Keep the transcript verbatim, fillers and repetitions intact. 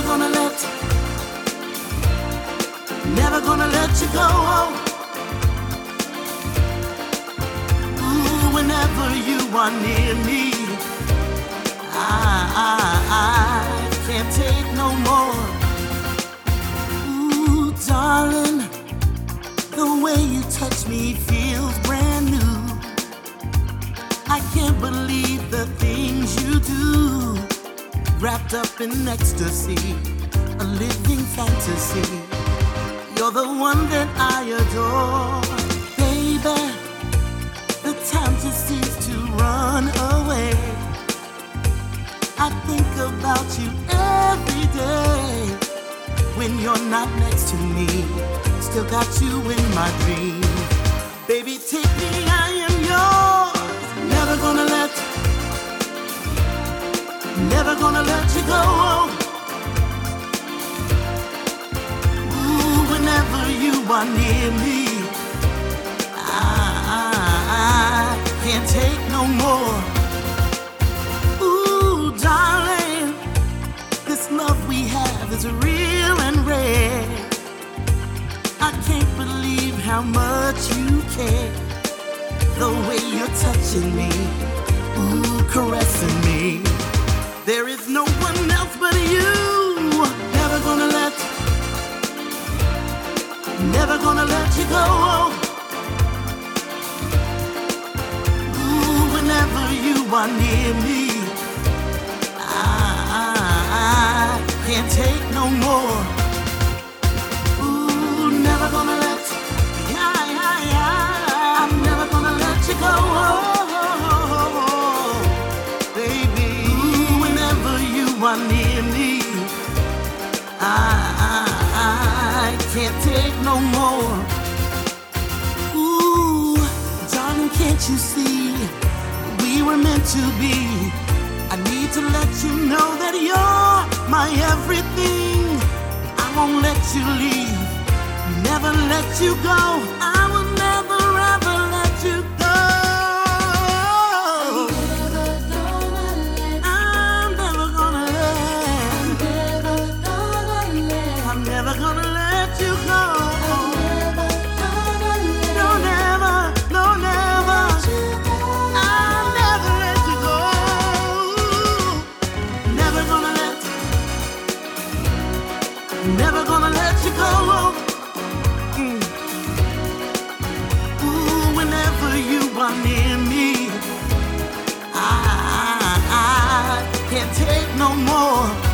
gonna let, never gonna let you go. Ooh, whenever you are near me, I, I, I can't take no more. Ooh, darling, the way you touch me feels brand new. I can't believe the things you do. Wrapped up in ecstasy, a living fantasy. You're the one that I adore. Baby, the time just seems to run away. I think about you every day. When you're not next to me, still got you in my dreams. Baby, take me, I am yours. Never gonna let, never gonna let you go. Ooh, whenever you are near me, I, I, I can't take no more. Ooh, darling, this love we have is real and rare. I can't believe how much you care. The way you're touching me, ooh, caressing me. There is no one else but you. Never gonna let, never gonna let you go. Ooh, whenever you are near me, I, I, I can't take no more. Ooh, never gonna let, yeah, yeah, yeah. I'm never gonna let you go. Are near me, I, I, I can't take no more. Ooh, darling, can't you see we were meant to be? I need to let you know that you're my everything. I won't let you leave, never let you go. I will never ever let you go. Never gonna let you go. No, never, no, never. I'll never let you go. Never gonna let, never gonna let you go. Mm. Ooh, whenever you are near me, I, I, I can't take no more.